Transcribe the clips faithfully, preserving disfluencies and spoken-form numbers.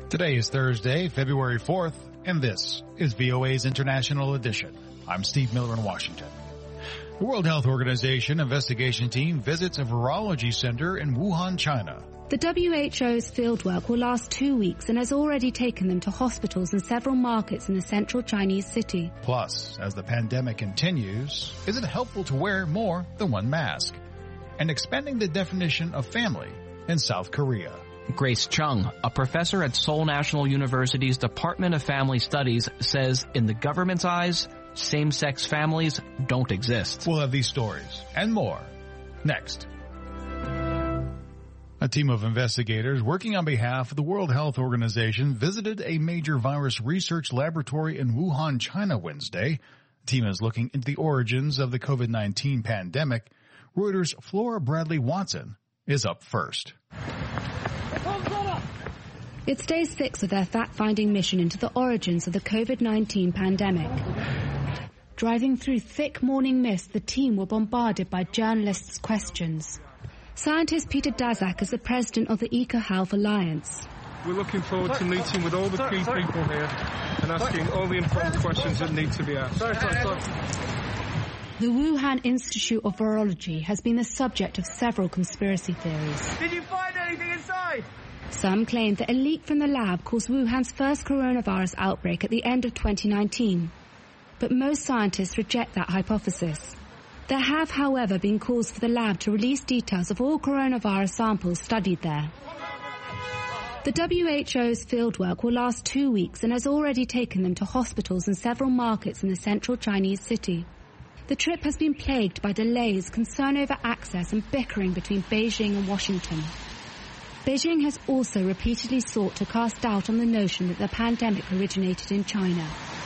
Today is Thursday, February fourth, and this is V O A's International Edition. I'm Steve Miller in Washington. The World Health Organization investigation team visits a virology center in Wuhan, China. The W H O's fieldwork will last two weeks and has already taken them to hospitals in several markets in the central Chinese city. Plus, as the pandemic continues, is it helpful to wear more than one mask? And expanding the definition of family in South Korea. Grace Chung, a professor at Seoul National University's Department of Family Studies, says in the government's eyes, same-sex families don't exist. We'll have these stories and more next. A team of investigators working on behalf of the World Health Organization visited a major virus research laboratory in Wuhan, China Wednesday. The team is looking into the origins of the COVID nineteen pandemic. Reuters' Flora Bradley Watson is up first. It's day six of their fact-finding mission into the origins of the COVID nineteen pandemic. Driving through thick morning mist, the team were bombarded by journalists' questions. Scientist Peter Daszak is the president of the EcoHealth Alliance. We're looking forward to meeting with all the key people here and asking all the important questions that need to be asked. The Wuhan Institute of Virology has been the subject of several conspiracy theories. Did you find anything inside? Some claim that a leak from the lab caused Wuhan's first coronavirus outbreak at the end of twenty nineteen. But most scientists reject that hypothesis. There have, however, been calls for the lab to release details of all coronavirus samples studied there. The W H O's fieldwork will last two weeks and has already taken them to hospitals in several markets in the central Chinese city. The trip has been plagued by delays, concern over access and bickering between Beijing and Washington. Beijing has also repeatedly sought to cast doubt on the notion that the pandemic originated in China.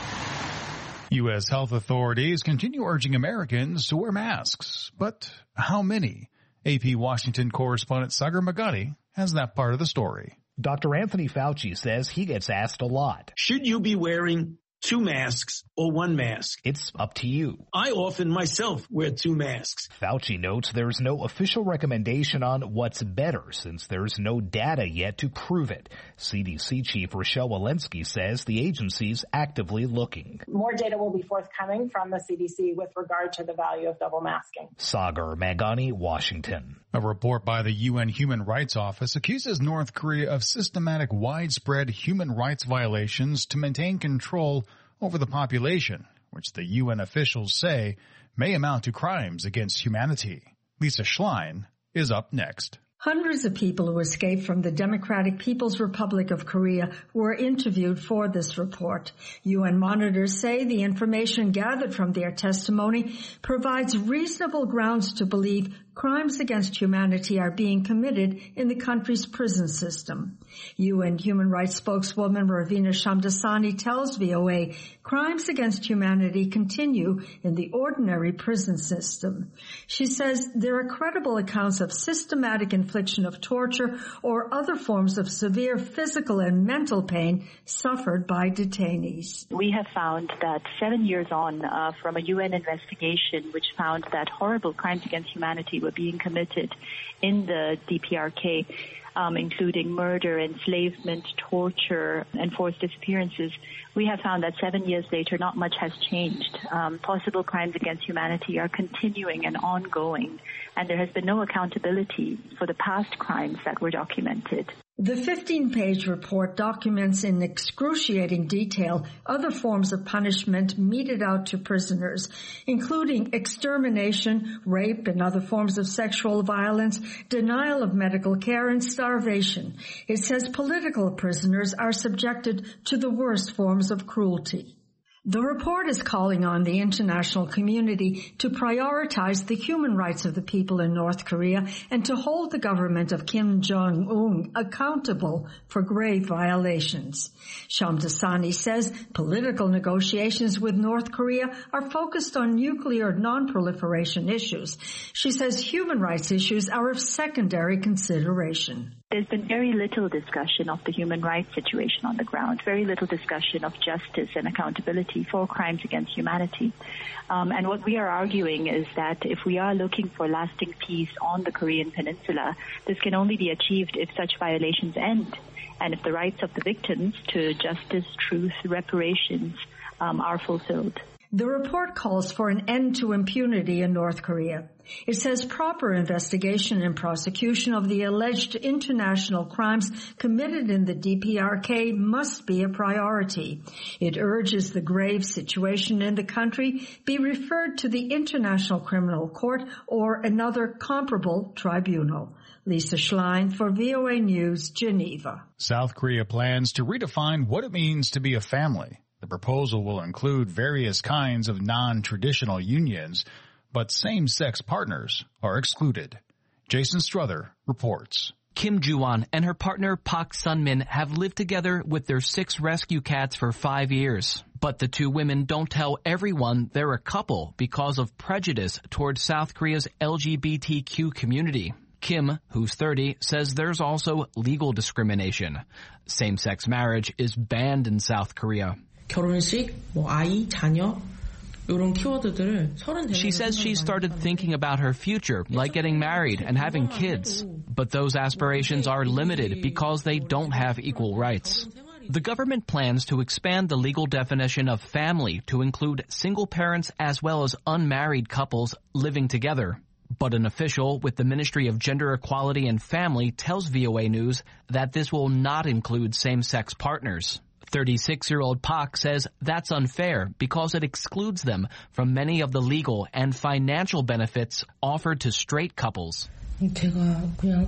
U S health authorities continue urging Americans to wear masks. But how many? A P Washington correspondent Sagar Magadi has that part of the story. Doctor Anthony Fauci says he gets asked a lot. Should you be wearing two masks or one mask? It's up to you. I often myself wear two masks. Fauci notes there's no official recommendation on what's better since there's no data yet to prove it. C D C Chief Rochelle Walensky says the agency's actively looking. More data will be forthcoming from the C D C with regard to the value of double masking. Sagar Magani, Washington. A report by the U N Human Rights Office accuses North Korea of systematic widespread human rights violations to maintain control over the population, which the U N officials say may amount to crimes against humanity. Lisa Schlein is up next. Hundreds of people who escaped from the Democratic People's Republic of Korea were interviewed for this report. U N monitors say the information gathered from their testimony provides reasonable grounds to believe crimes against humanity are being committed in the country's prison system. U N human rights spokeswoman Ravina Shamdasani tells V O A crimes against humanity continue in the ordinary prison system. She says there are credible accounts of systematic infliction of torture or other forms of severe physical and mental pain suffered by detainees. We have found that seven years on uh, from a U N investigation which found that horrible crimes against humanity were being committed in the D P R K, um, including murder, enslavement, torture, and forced disappearances. We have found that seven years later, not much has changed. Um, possible crimes against humanity are continuing and ongoing, and there has been no accountability for the past crimes that were documented. The fifteen-page report documents in excruciating detail other forms of punishment meted out to prisoners, including extermination, rape, and other forms of sexual violence, denial of medical care, and starvation. It says political prisoners are subjected to the worst forms of cruelty. The report is calling on the international community to prioritize the human rights of the people in North Korea and to hold the government of Kim Jong-un accountable for grave violations. Shamdasani says political negotiations with North Korea are focused on nuclear non-proliferation issues. She says human rights issues are of secondary consideration. There's been very little discussion of the human rights situation on the ground, very little discussion of justice and accountability for crimes against humanity. Um, and what we are arguing is that if we are looking for lasting peace on the Korean Peninsula, this can only be achieved if such violations end. and if the rights of the victims to justice, truth, reparations um, are fulfilled. The report calls for an end to impunity in North Korea. It says proper investigation and prosecution of the alleged international crimes committed in the D P R K must be a priority. It urges the grave situation in the country be referred to the International Criminal Court or another comparable tribunal. Lisa Schlein for V O A News, Geneva. South Korea plans to redefine what it means to be a family. The proposal will include various kinds of non-traditional unions, but same-sex partners are excluded. Jason Struther reports. Kim Ju-won and her partner Park Sun-min have lived together with their six rescue cats for five years. But the two women don't tell everyone they're a couple because of prejudice towards South Korea's L G B T Q community. Kim, who's thirty, says there's also legal discrimination. Same-sex marriage is banned in South Korea. 결혼식, 뭐 아이, 자녀 이런 키워드들을 서른 She says she started thinking about her future, like getting married and having kids. But those aspirations are limited because they don't have equal rights. The government plans to expand the legal definition of family to include single parents as well as unmarried couples living together. But an official with the Ministry of Gender Equality and Family tells V O A News that this will not include same-sex partners. thirty-six-year-old Park says that's unfair because it excludes them from many of the legal and financial benefits offered to straight couples. 제가 그냥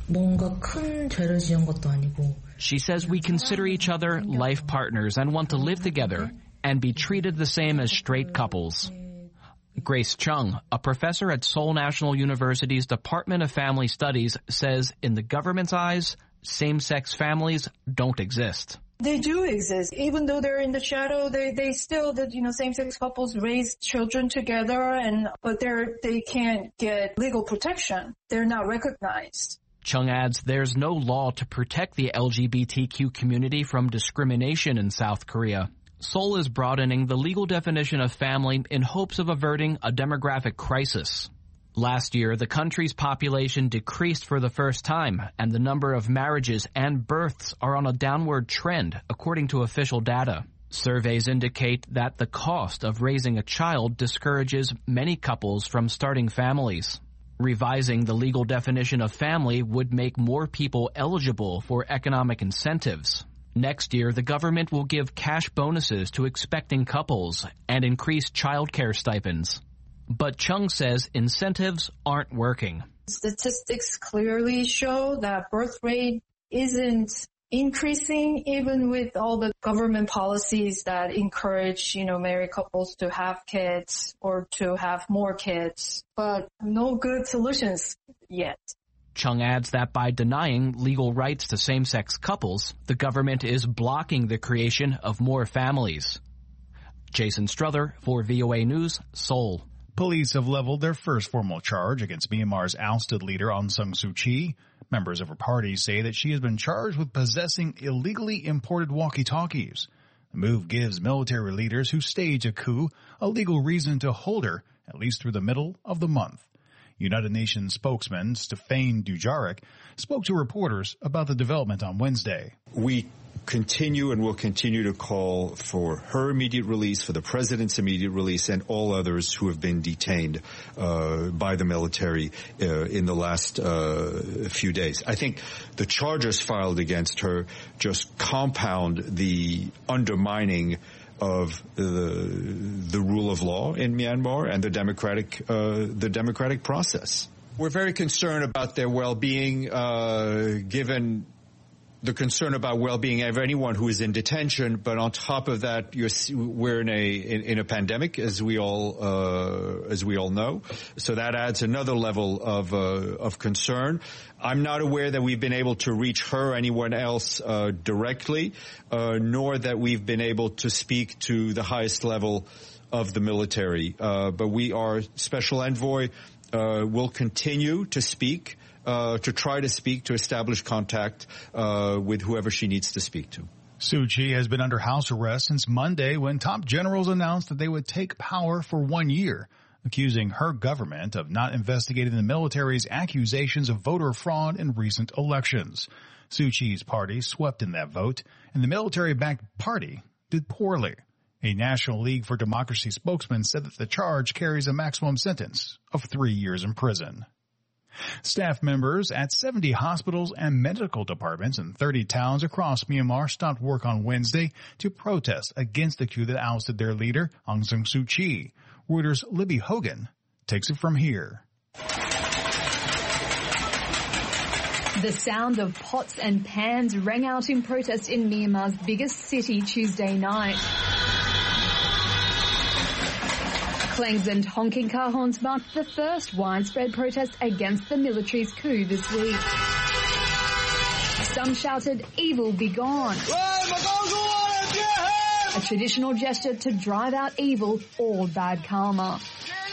뭔가 큰 죄를 지은 것도 아니고. She says we consider each other life partners and want to live together and be treated the same as straight couples. Grace Chung, a professor at Seoul National University's Department of Family Studies, says in the government's eyes, same-sex families don't exist. They do exist. Even though they're in the shadow, they, they still, the, you know, same-sex couples raise children together, and but they're, they can't get legal protection. They're not recognized. Chung adds there's no law to protect the L G B T Q community from discrimination in South Korea. Seoul is broadening the legal definition of family in hopes of averting a demographic crisis. Last year, the country's population decreased for the first time, and the number of marriages and births are on a downward trend, according to official data. Surveys indicate that the cost of raising a child discourages many couples from starting families. Revising the legal definition of family would make more people eligible for economic incentives. Next year, the government will give cash bonuses to expecting couples and increase childcare stipends. But Chung says incentives aren't working. Statistics clearly show that birth rate isn't increasing even with all the government policies that encourage, you know, married couples to have kids or to have more kids, but no good solutions yet. Chung adds that by denying legal rights to same-sex couples, the government is blocking the creation of more families. Jason Struther for V O A News, Seoul. Police have leveled their first formal charge against Myanmar's ousted leader Aung San Suu Kyi. Members of her party say that she has been charged with possessing illegally imported walkie-talkies. The move gives military leaders who stage a coup a legal reason to hold her at least through the middle of the month. United Nations spokesman Stéphane Dujarric spoke to reporters about the development on Wednesday. We continue and will continue to call for her immediate release, for the president's immediate release, and all others who have been detained uh, by the military uh, in the last uh, few days. I think the charges filed against her just compound the undermining of the the rule of law in Myanmar and the democratic uh, the democratic process. We're very concerned about their well-being, uh, given the concern about well-being of anyone who is in detention. But on top of that, you're, we're in a in, in a pandemic, as we all uh, as we all know. So that adds another level of uh, of concern. I'm not aware that we've been able to reach her or anyone else uh, directly, uh, nor that we've been able to speak to the highest level of the military. Uh, but we, our special envoy, uh, will continue to speak. Uh, to try to speak, to establish contact uh, with whoever she needs to speak to. Suu Kyi has been under house arrest since Monday when top generals announced that they would take power for one year. accusing her government of not investigating the military's accusations of voter fraud in recent elections. Suu Kyi's party swept in that vote, and the military-backed party did poorly. A National League for Democracy spokesman said that the charge carries a maximum sentence of three years in prison. Staff members at seventy hospitals and medical departments in thirty towns across Myanmar stopped work on Wednesday to protest against the coup that ousted their leader, Aung San Suu Kyi. Reuters' Libby Hogan takes it from here. The sound of pots and pans rang out in protest in Myanmar's biggest city Tuesday night. Clangs and honking car horns marked the first widespread protest against the military's coup this week. Some shouted, "Evil be gone," a traditional gesture to drive out evil or bad karma.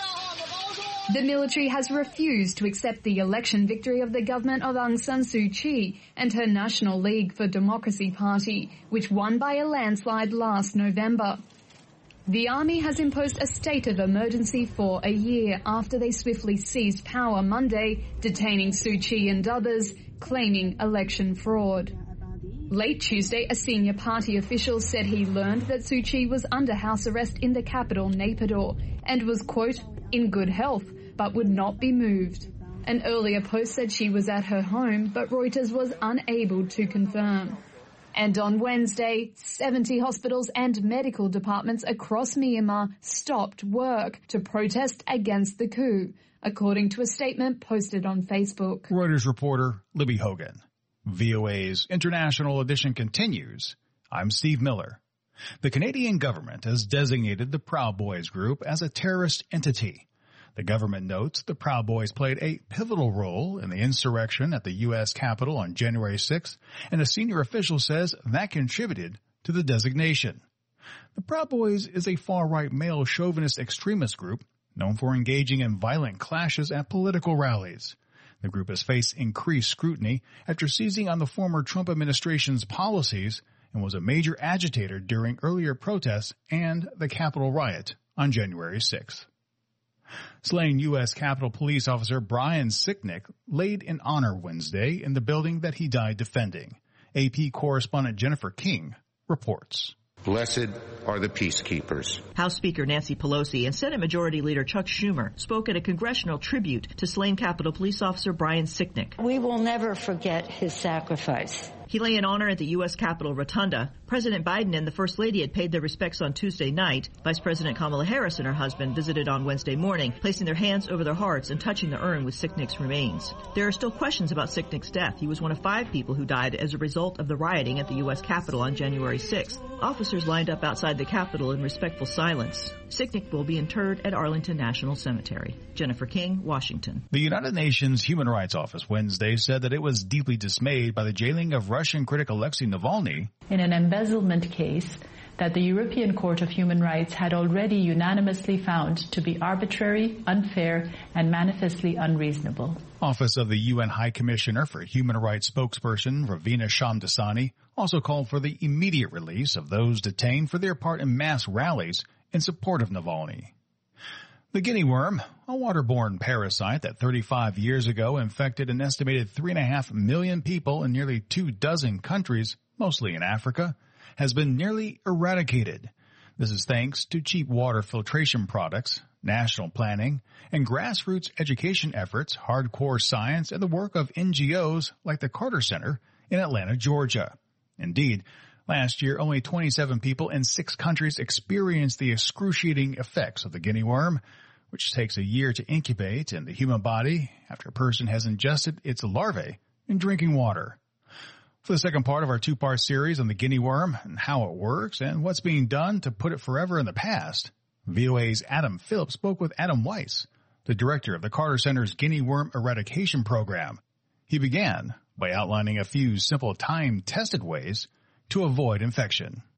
The military has refused to accept the election victory of the government of Aung San Suu Kyi and her National League for Democracy party, which won by a landslide last November. The army has imposed a state of emergency for a year after they swiftly seized power Monday, detaining Suu Kyi and others, claiming election fraud. Late Tuesday, a senior party official said he learned that Suu Kyi was under house arrest in the capital, Naypyidaw, and was, quote, in good health, but would not be moved. An earlier post said she was at her home, but Reuters was unable to confirm. And on Wednesday, seventy hospitals and medical departments across Myanmar stopped work to protest against the coup, according to a statement posted on Facebook. Reuters reporter Libby Hogan. V O A's International Edition continues. I'm Steve Miller. The Canadian government has designated the Proud Boys group as a terrorist entity. The government notes the Proud Boys played a pivotal role in the insurrection at the U S Capitol on January sixth, and a senior official says that contributed to the designation. The Proud Boys is a far-right male chauvinist extremist group known for engaging in violent clashes at political rallies. The group has faced increased scrutiny after seizing on the former Trump administration's policies and was a major agitator during earlier protests and the Capitol riot on January sixth. Slain U S Capitol Police Officer Brian Sicknick laid in honor Wednesday in the building that he died defending. A P correspondent Jennifer King reports. Blessed are the peacekeepers. House Speaker Nancy Pelosi and Senate Majority Leader Chuck Schumer spoke at a congressional tribute to slain Capitol Police Officer Brian Sicknick. We will never forget his sacrifice. He lay in honor at the U S Capitol Rotunda. President Biden and the First Lady had paid their respects on Tuesday night. Vice President Kamala Harris and her husband visited on Wednesday morning, placing their hands over their hearts and touching the urn with Sicknick's remains. There are still questions about Sicknick's death. He was one of five people who died as a result of the rioting at the U S Capitol on January sixth. Officers lined up outside the Capitol in respectful silence. Sicknick will be interred at Arlington National Cemetery. Jennifer King, Washington. The United Nations Human Rights Office Wednesday said that it was deeply dismayed by the jailing of Russian critic Alexei Navalny in an embezzlement case that the European Court of Human Rights had already unanimously found to be arbitrary, unfair, and manifestly unreasonable. Office of the U N High Commissioner for Human Rights spokesperson Ravina Shamdasani also called for the immediate release of those detained for their part in mass rallies in support of Navalny. The guinea worm, a waterborne parasite that thirty-five years ago infected an estimated three and a half million people in nearly two dozen countries, mostly in Africa, has been nearly eradicated. This is thanks to cheap water filtration products, national planning, and grassroots education efforts, hardcore science, and the work of N G Os like the Carter Center in Atlanta, Georgia. Indeed, last year only twenty-seven people in six countries experienced the excruciating effects of the guinea worm, which takes a year to incubate in the human body after a person has ingested its larvae in drinking water. For the second part of our two-part series on the guinea worm and how it works and what's being done to put it forever in the past, V O A's Adam Phillips spoke with Adam Weiss, the director of the Carter Center's Guinea Worm Eradication Program. He began by outlining a few simple time-tested ways to avoid infection.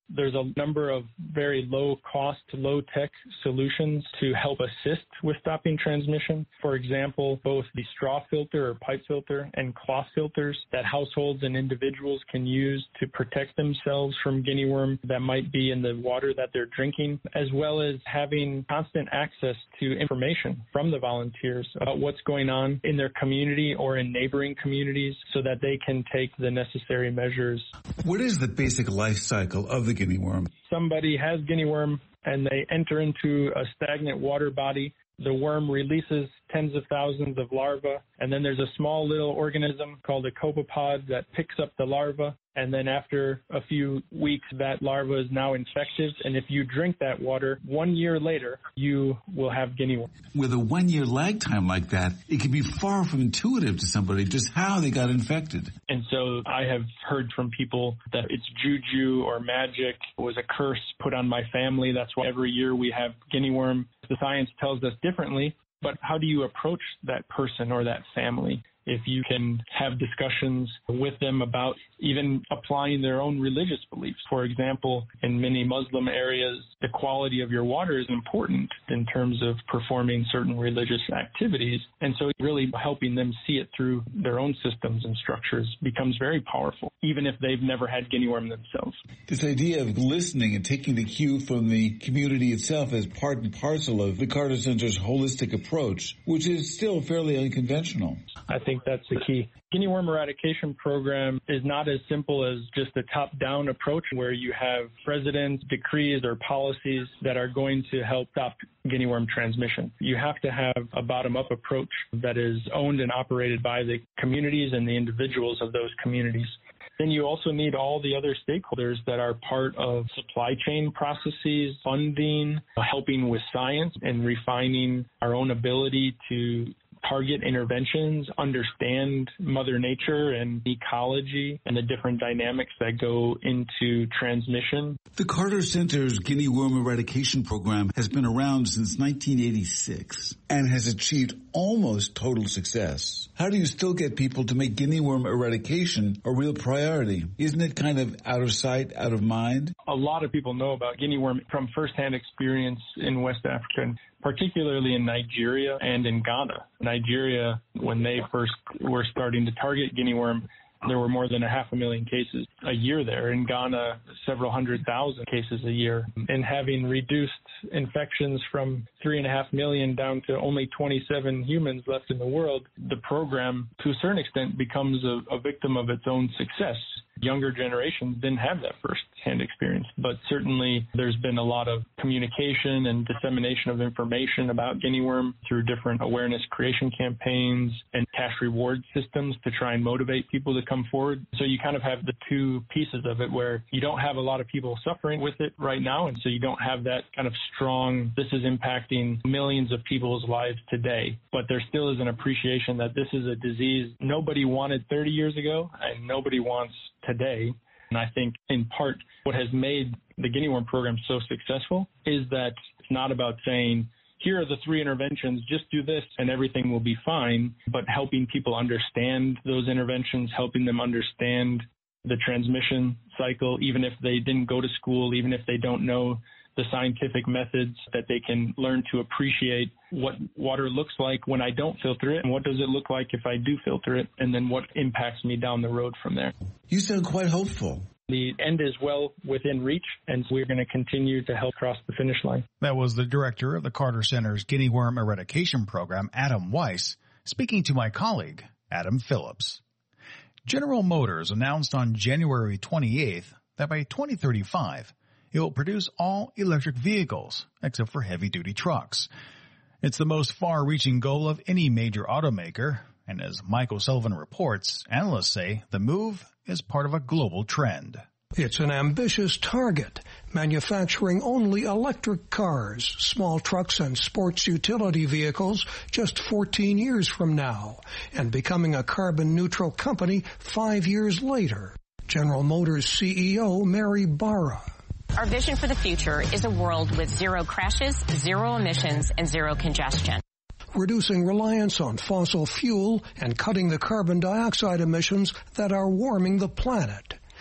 There's a number of very low-cost, low-tech solutions to help assist with stopping transmission. For example, both the straw filter or pipe filter and cloth filters that households and individuals can use to protect themselves from guinea worm that might be in the water that they're drinking, as well as having constant access to information from the volunteers about what's going on in their community or in neighboring communities so that they can take the necessary measures. What is the basic life cycle of the guinea worm? Somebody has guinea worm and they enter into a stagnant water body. The worm releases tens of thousands of larvae, and then there's a small little organism called a copepod that picks up the larva, and then after a few weeks, that larva is now infected, and if you drink that water, one year later, you will have guinea worm. With a one-year lag time like that, it can be far from intuitive to somebody just how they got infected. And so I have heard from people that it's juju or magic. It was a curse put on my family. That's why every year we have guinea worm. The science tells us differently, but how do you approach that person or that family? If you can have discussions with them about even applying their own religious beliefs. For example, in many Muslim areas, the quality of your water is important in terms of performing certain religious activities. And so really helping them see it through their own systems and structures becomes very powerful, even if they've never had guinea worm themselves. This idea of listening and taking the cue from the community itself as part and parcel of the Carter Center's holistic approach, which is still fairly unconventional. I think that's the key. Guinea worm eradication program is not as simple as just a top-down approach where you have presidents, decrees, or policies that are going to help stop guinea worm transmission. You have to have a bottom-up approach that is owned and operated by the communities and the individuals of those communities. Then you also need all the other stakeholders that are part of supply chain processes, funding, helping with science, and refining our own ability to target interventions, understand Mother Nature and ecology and the different dynamics that go into transmission. The Carter Center's guinea worm eradication program has been around since nineteen eighty-six and has achieved almost total success. How do you still get people to make guinea worm eradication a real priority? Isn't it kind of out of sight, out of mind? A lot of people know about guinea worm from firsthand experience in West Africa, particularly in Nigeria and in Ghana. Nigeria, when they first were starting to target guinea worm, there were more than a half a million cases a year there. In Ghana, several hundred thousand cases a year. And having reduced infections from three and a half million down to only twenty-seven humans left in the world, the program, to a certain extent, becomes a, a victim of its own success. Younger generations didn't have that first-hand experience, but certainly there's been a lot of communication and dissemination of information about guinea worm through different awareness creation campaigns and cash reward systems to try and motivate people to come forward. So you kind of have the two pieces of it where you don't have a lot of people suffering with it right now, and so you don't have that kind of strong, this is impacting millions of people's lives today. But there still is an appreciation that this is a disease nobody wanted thirty years ago and nobody wants today. And I think in part what has made the guinea worm program so successful is that it's not about saying, here are the three interventions, just do this and everything will be fine, but helping people understand those interventions, helping them understand the transmission cycle, even if they didn't go to school, even if they don't know the scientific methods, that they can learn to appreciate what water looks like when I don't filter it, and what does it look like if I do filter it, and then what impacts me down the road from there. You sound quite hopeful. The end is well within reach, and we're going to continue to help cross the finish line. That was the director of the Carter Center's Guinea Worm Eradication Program, Adam Weiss, speaking to my colleague, Adam Phillips. General Motors announced on January twenty-eighth that by twenty thirty-five, it will produce all electric vehicles, except for heavy-duty trucks. It's the most far-reaching goal of any major automaker, and as Michael Sullivan reports, analysts say the move is part of a global trend. It's an ambitious target, manufacturing only electric cars, small trucks, and sports utility vehicles just fourteen years from now, and becoming a carbon-neutral company five years later. General Motors C E O Mary Barra. Our vision for the future is a world with zero crashes, zero emissions, and zero congestion. Reducing reliance on fossil fuel and cutting the carbon dioxide emissions that are warming the planet.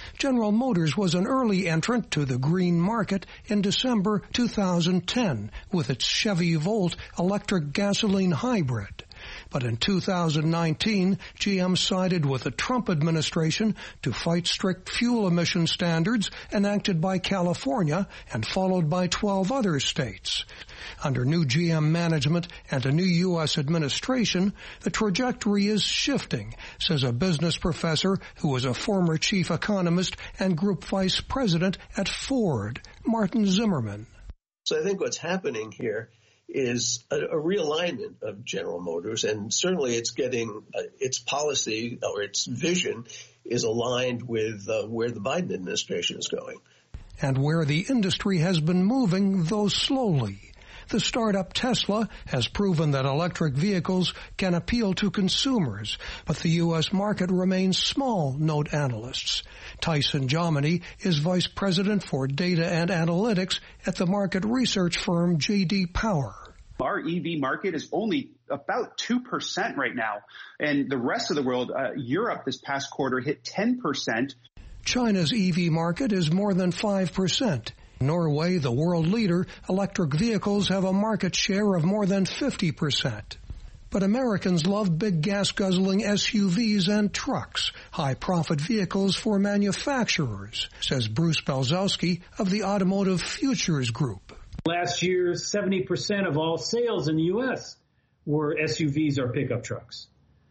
General Motors was an early entrant to the green market in December two thousand ten with its Chevy Volt electric gasoline hybrid. But in two thousand nineteen, G M sided with the Trump administration to fight strict fuel emission standards enacted by California and followed by twelve other states. Under new G M management and a new U S administration, the trajectory is shifting, says a business professor who was a former chief economist and group vice president at Ford, Martin Zimmerman. So I think what's happening here is a, a realignment of General Motors, and certainly it's getting uh, its policy or its vision is aligned with uh, where the Biden administration is going. And where the industry has been moving, though slowly. The startup Tesla has proven that electric vehicles can appeal to consumers, but the U S market remains small, note analysts. Tyson Jominy is vice president for data and analytics at the market research firm J D Power. Our E V market is only about two percent right now, and the rest of the world, uh, Europe this past quarter hit ten percent. China's E V market is more than five percent. Norway, the world leader, electric vehicles have a market share of more than fifty percent. But Americans love big gas-guzzling S U Vs and trucks, high-profit vehicles for manufacturers, says Bruce Belzowski of the Automotive Futures Group. Last year, seventy percent of all sales in the U S were S U Vs or pickup trucks.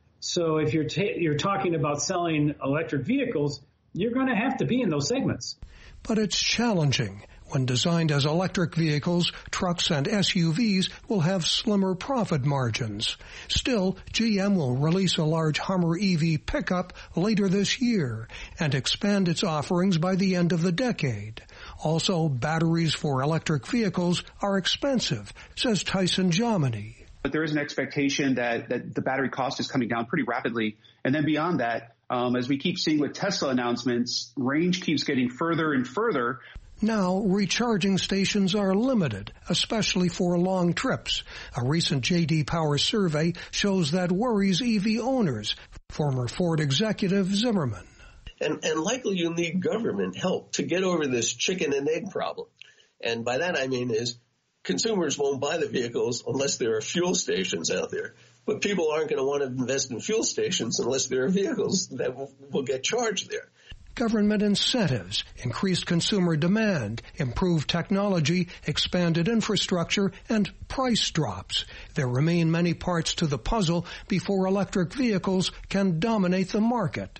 So if you're ta- you're talking about selling electric vehicles, you're going to have to be in those segments. But it's challenging. When designed as electric vehicles, trucks and S U Vs will have slimmer profit margins. Still, G M will release a large Hummer E V pickup later this year and expand its offerings by the end of the decade. Also, batteries for electric vehicles are expensive, says Tyson Jominy. But there is an expectation that, that the battery cost is coming down pretty rapidly. And then beyond that, um, as we keep seeing with Tesla announcements, range keeps getting further and further. Now, recharging stations are limited, especially for long trips. A recent J D Power survey shows that worries E V owners. Former Ford executive Zimmerman. And, and likely you'll need government help to get over this chicken and egg problem. And by that I mean is consumers won't buy the vehicles unless there are fuel stations out there. But people aren't going to want to invest in fuel stations unless there are vehicles that will, will get charged there. Government incentives, increased consumer demand, improved technology, expanded infrastructure, and price drops. There remain many parts to the puzzle before electric vehicles can dominate the market.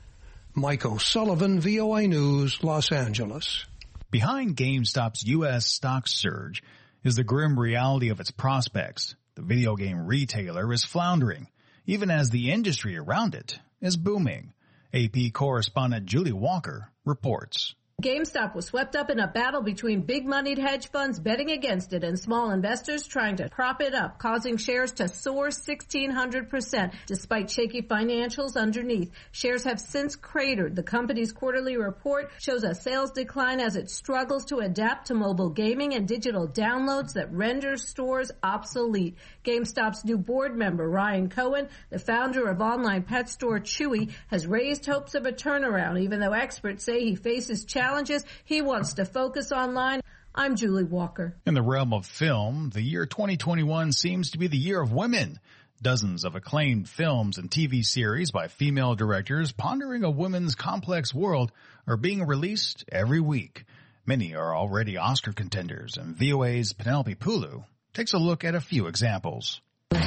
Mike O'Sullivan, V O A News, Los Angeles. Behind GameStop's U S stock surge is the grim reality of its prospects. The video game retailer is floundering, even as the industry around it is booming. A P correspondent Julie Walker reports. GameStop was swept up in a battle between big-moneyed hedge funds betting against it and small investors trying to prop it up, causing shares to soar sixteen hundred percent despite shaky financials underneath. Shares have since cratered. The company's quarterly report shows a sales decline as it struggles to adapt to mobile gaming and digital downloads that render stores obsolete. GameStop's new board member, Ryan Cohen, the founder of online pet store Chewy, has raised hopes of a turnaround, even though experts say he faces challenges. Challenges. He wants to focus online. I'm Julie Walker. In the realm of film, the year twenty twenty-one seems to be the year of women. Dozens of acclaimed films and T V series by female directors pondering a women's complex world are being released every week. Many are already Oscar contenders, and V O A's Penelope Pulu takes a look at a few examples.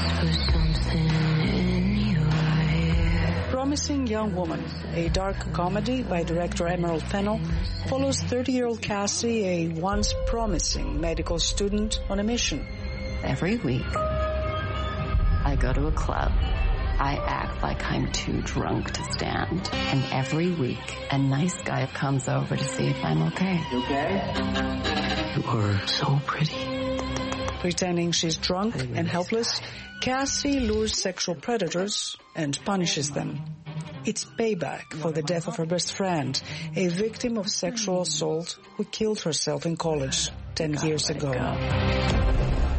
Promising Young Woman, a dark comedy by director Emerald Fennell, follows thirty-year-old Cassie, a once promising medical student, on a mission. Every week, I go to a club. I act like I'm too drunk to stand. And every week, a nice guy comes over to see if I'm okay. You okay? You are so pretty. Pretending she's drunk and helpless, Cassie lures sexual predators and punishes them. It's payback for the death of her best friend, a victim of sexual assault who killed herself in college ten years ago.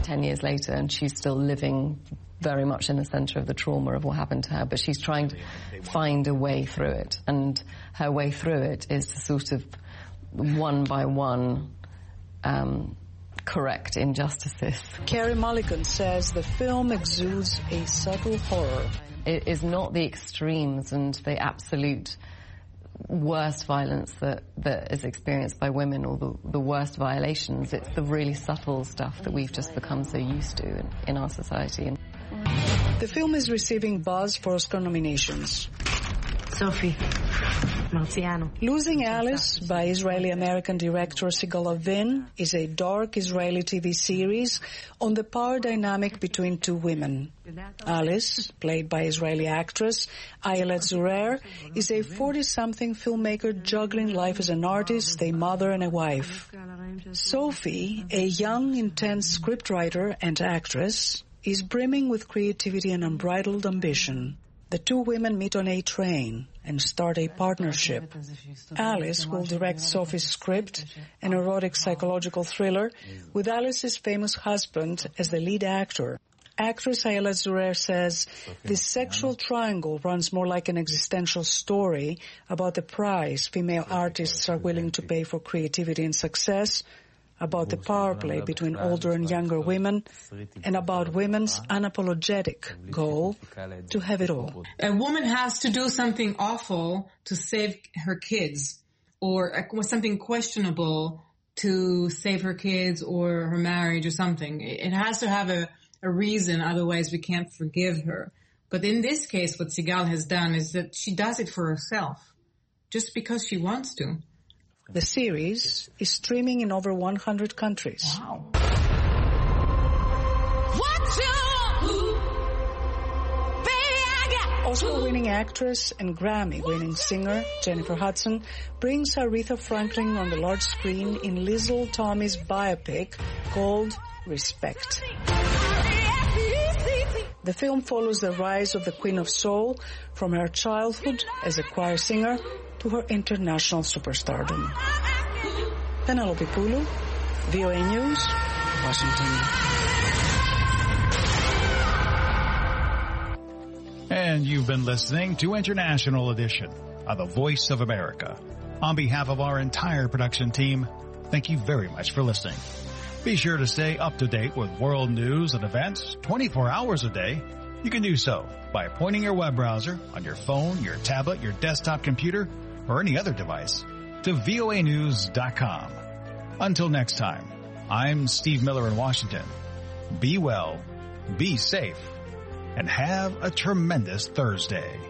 ten years later, and she's still living very much in the center of the trauma of what happened to her, but she's trying to find a way through it, and her way through it is to sort of one by one um, correct injustices. Carey Mulligan says the film exudes a subtle horror. It is not the extremes and the absolute worst violence that, that is experienced by women, or the, the worst violations. It's the really subtle stuff that we've just become so used to in, in our society. The film is receiving buzz for Oscar nominations. Sophie Marziano. Losing Alice by Israeli-American director Sigal Avin is a dark Israeli T V series on the power dynamic between two women. Alice, played by Israeli actress Ayelet Zurer, is a forty-something filmmaker juggling life as an artist, a mother, and a wife. Sophie, a young, intense scriptwriter and actress, is brimming with creativity and unbridled ambition. The two women meet on a train and start a partnership. Alice will direct Sophie's script, an erotic psychological thriller, with Alice's famous husband as the lead actor. Actress Ayelet Zurer says this sexual triangle runs more like an existential story about the price female artists are willing to pay for creativity and success, about the power play between older and younger women, and about women's unapologetic goal to have it all. A woman has to do something awful to save her kids, or something questionable to save her kids or her marriage or something. It has to have a, a reason, otherwise we can't forgive her. But in this case, what Sigal has done is that she does it for herself, just because she wants to. The series is streaming in over one hundred countries. Wow. Oscar-winning actress and Grammy-winning singer Jennifer Hudson brings Aretha Franklin on the large screen in Lizzle Tommy's biopic called Respect. The film follows the rise of the Queen of Soul from her childhood as a choir singer to her international superstardom. Penelope Pulu, V O A News, Washington. And you've been listening to International Edition of the Voice of America. On behalf of our entire production team, thank you very much for listening. Be sure to stay up to date with world news and events twenty-four hours a day. You can do so by pointing your web browser on your phone, your tablet, your desktop computer, or any other device to V O A news dot com. Until next time, I'm Steve Miller in Washington. Be well, be safe, and have a tremendous Thursday.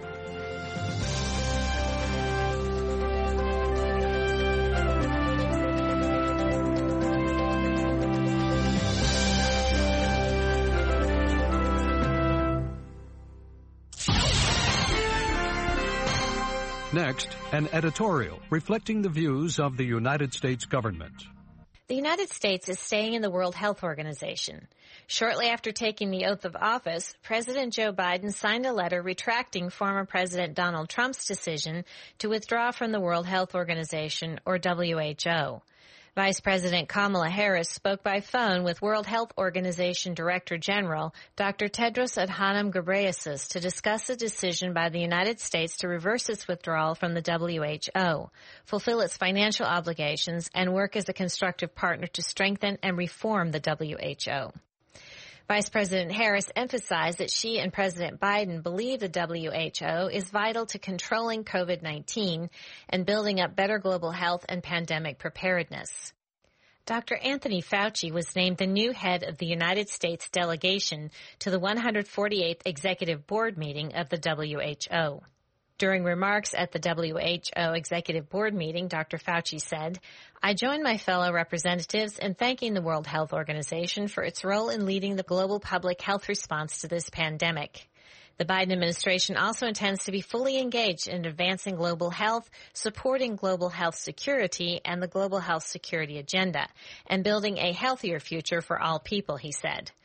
Next, an editorial reflecting the views of the United States government. The United States is staying in the World Health Organization. Shortly after taking the oath of office, President Joe Biden signed a letter retracting former President Donald Trump's decision to withdraw from the World Health Organization, or W H O. Vice President Kamala Harris spoke by phone with World Health Organization Director General Doctor Tedros Adhanom Ghebreyesus to discuss a decision by the United States to reverse its withdrawal from the W H O, fulfill its financial obligations, and work as a constructive partner to strengthen and reform the W H O. Vice President Harris emphasized that she and President Biden believe the W H O is vital to controlling COVID nineteen and building up better global health and pandemic preparedness. Doctor Anthony Fauci was named the new head of the United States delegation to the one hundred forty-eighth Executive Board meeting of the W H O. During remarks at the W H O Executive Board meeting, Doctor Fauci said, "I join my fellow representatives in thanking the World Health Organization for its role in leading the global public health response to this pandemic. The Biden administration also intends to be fully engaged in advancing global health, supporting global health security and the global health security agenda, and building a healthier future for all people," he said.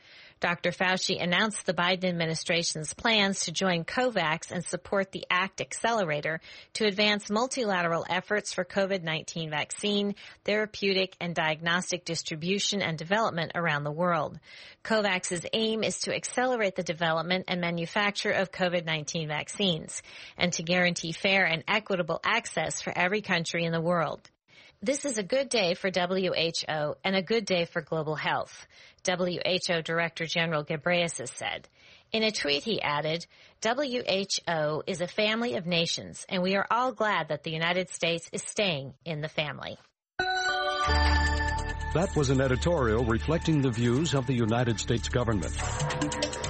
Doctor Fauci announced the Biden administration's plans to join COVAX and support the ACT Accelerator to advance multilateral efforts for COVID nineteen vaccine, therapeutic, and diagnostic distribution and development around the world. COVAX's aim is to accelerate the development and manufacture of COVID nineteen vaccines and to guarantee fair and equitable access for every country in the world. This is a good day for W H O and a good day for global health, W H O Director General Ghebreyesus said. In a tweet, he added, W H O is a family of nations, and we are all glad that the United States is staying in the family. That was an editorial reflecting the views of the United States government.